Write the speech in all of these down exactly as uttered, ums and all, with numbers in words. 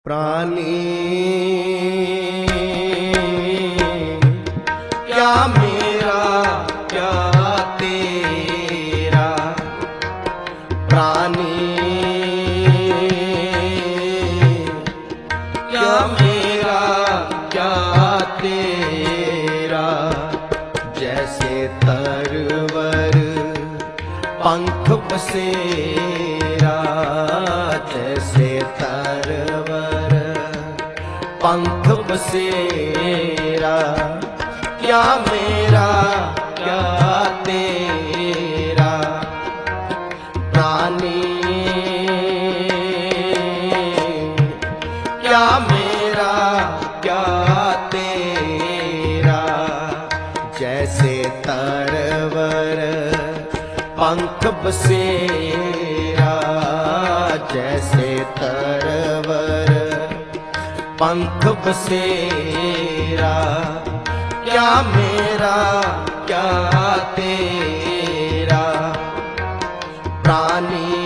प्राणी क्या मेरा क्या तेरा, प्राणी क्या मेरा क्या तेरा। जैसे तरवर पंख बसेरा, जैसे तरवर पंख बसेरा। क्या मेरा क्या तेरा, प्राणी क्या मेरा क्या तेरा। जैसे तरवर पंख बसेरा, जैसे तरवर पंख बसेरा। क्या मेरा क्या तेरा, प्राणी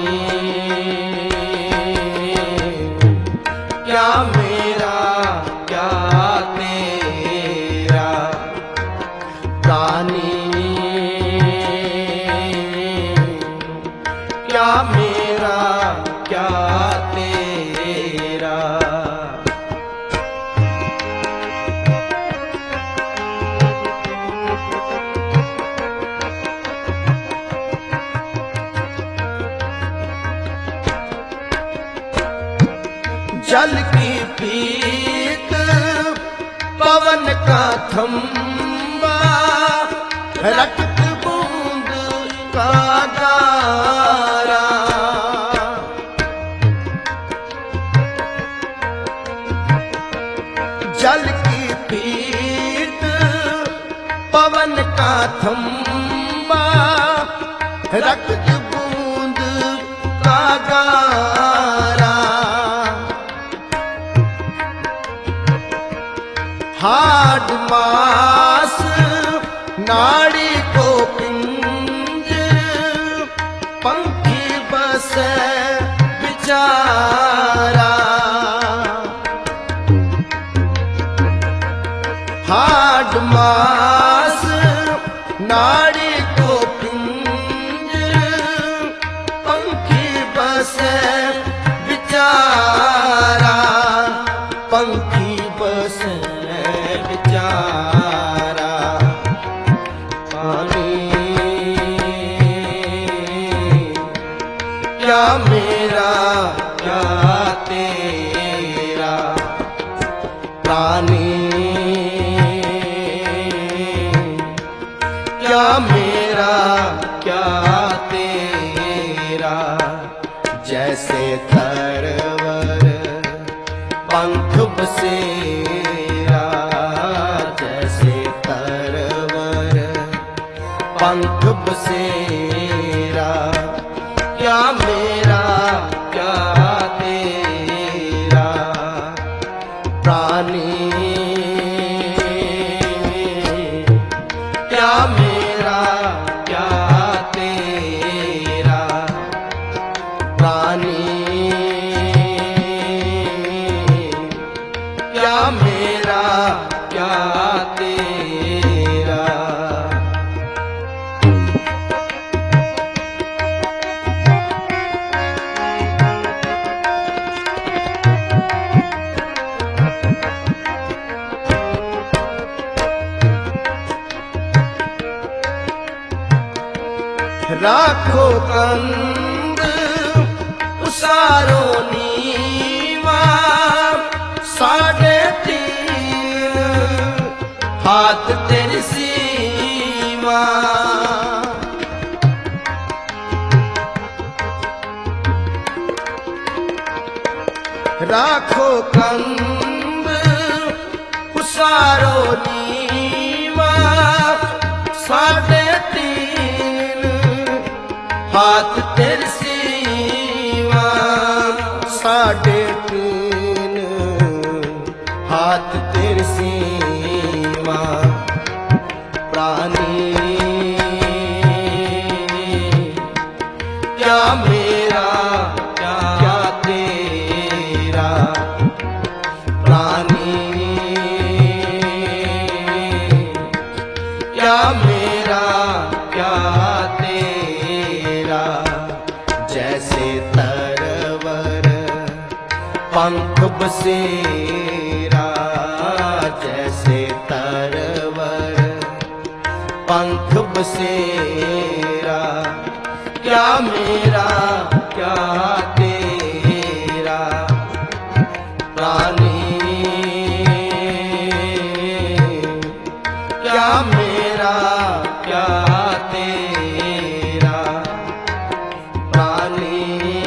क्या मेरा क्या तेरा, प्राणी क्या मेरा क्या तेरा। जल की पीत पवन का थंबा, रक्त बूंद का गारा। जल की पीत पवन का थंबा, रक्त बूंद का गारा। हाड मास नाड़ी को पिंज, पंखी बस बिचारा। हाड मास नाड़ी को पिंज, पंखी बस बिचारा। पंखी बस बिचारा। पानी क्या मेरा क्या तेरा, प्राणी क्या मेरा क्या तेरा। जैसे तरवर पंख बसेरा, जैसे तरवर पंख बसेरा। क्या मेरा क्या तेरा, प्राणी क्या मेरा क्या तेरा, प्राणी क्या मेरा क्या तेरा। राखो कंद उसारो नीवा, साढ़े तीन हाथ तेरी सीमा। राखो कंद उसारो नीवा, साढ़े तीन हाथ तेरी सीमा। साढ़े तीन हाथ तेरी सीमा। प्राणी क्या मेरा क्या तेरा, पंख बसेरा जैसे तरवर पंख बसेरा क्या मेरा क्या तेरा प्राणी क्या मेरा क्या तेरा प्राणी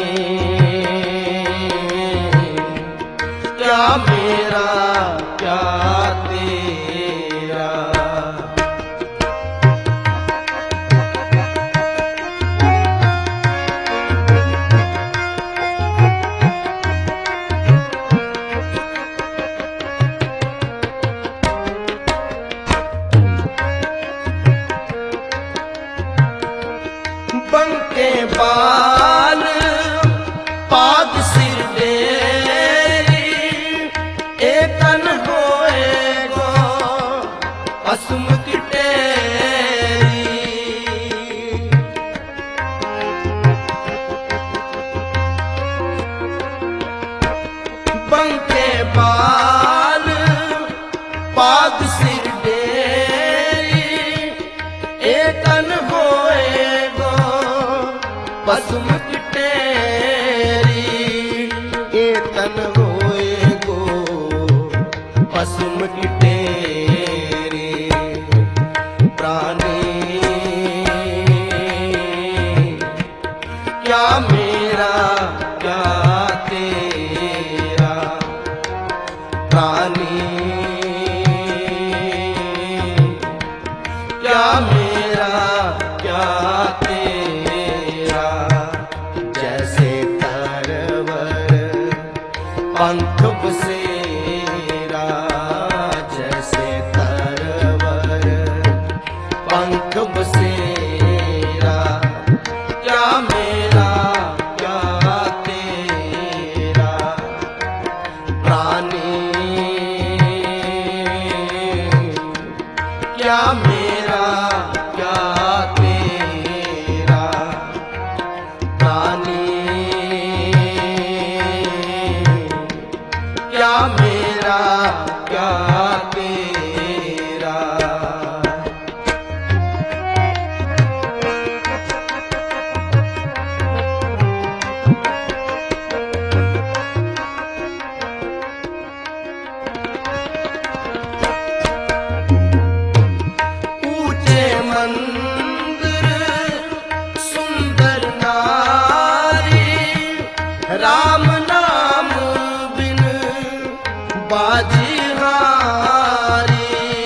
क्या मेरा क्या तेरा। बंके बाल पाग सिर डेरी एतन होए गो असुम की टेरी। बंके बाल पाग सिर डेरी एतन होए पसुम की टेरी एतन होए गो पसुम की टेरी प्राणी क्या मेरा क्या तेरा प्राणी क्या मेरा क्या तेरा। पंख बसेरा जैसे तरवर पंख बसेरा क्या मेरा क्या तेरा प्राणी क्या मेरा क्या तेरा प्राणी क्या मेरा क्या तेरा। ऊंचे मंदिर सुंदर नारी राम नाम बिन बाजी हारी।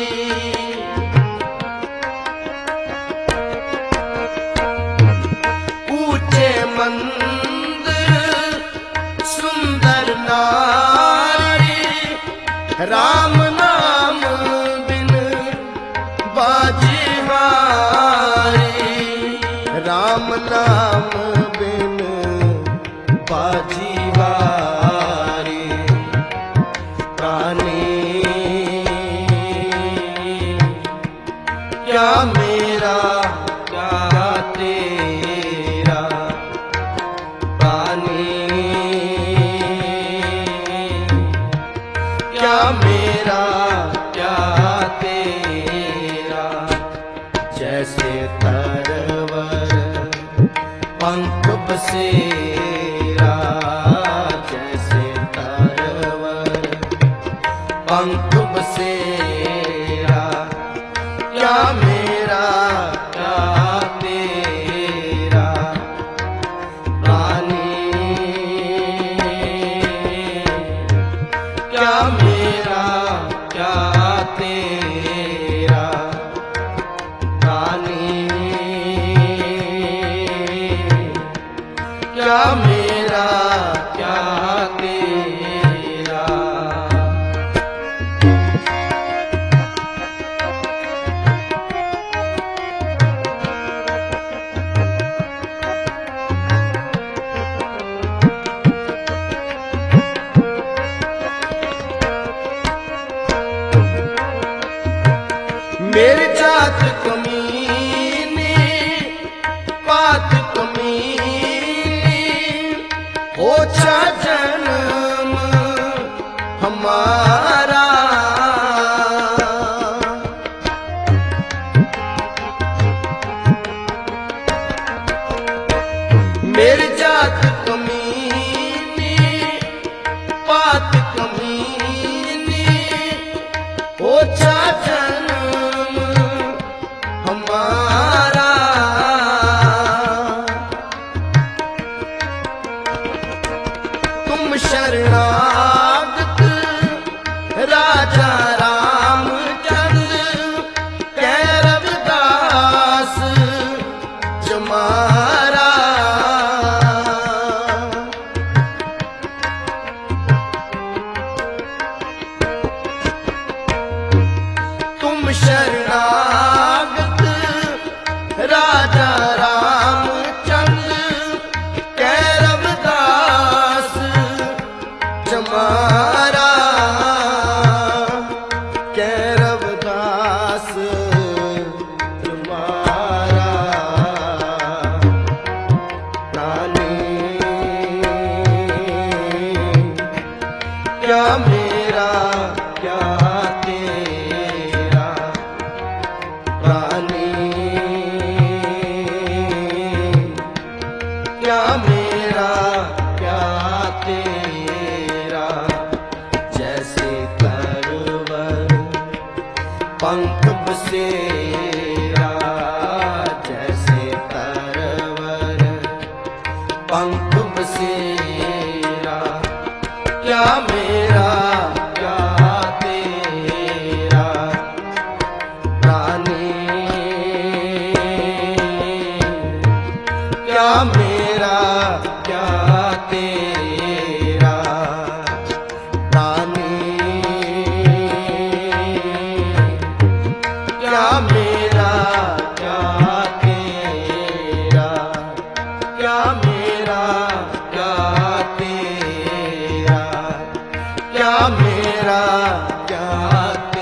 ऊंचे मंदिर सुंदर नारी राम नाम बिन बाजी हारी। राम नाम बिन बाजी हारी प्राणी क्या मेरा क्या तेरा प्राणी क्या मेरा क्या तेरा। जैसे तरवर पंख बसेरा जैसे तरवर पंख बसेरा क्या मेरा क्या तेरा प्राणी क्या मेरा क्या तेरा प्राणी क्या मेरा क्या तेरा। मेरी जात कमीनी पात कमीनी ओछा जन्म मारा कै रविदास तुम्हारा प्राणी क्या मेरा क्या तेरा प्राणी क्या मेरा क्या तेरा जैसे तरवर पंख बसेरा जैसे तरवर पंख बसेरा क्या मेरा क्या तेरा प्राणी क्या मेरा क्या तेरा प्राणी क्या मेरा क्या तेरा क्या मेरा क्या तेरा क्या मेरा क्या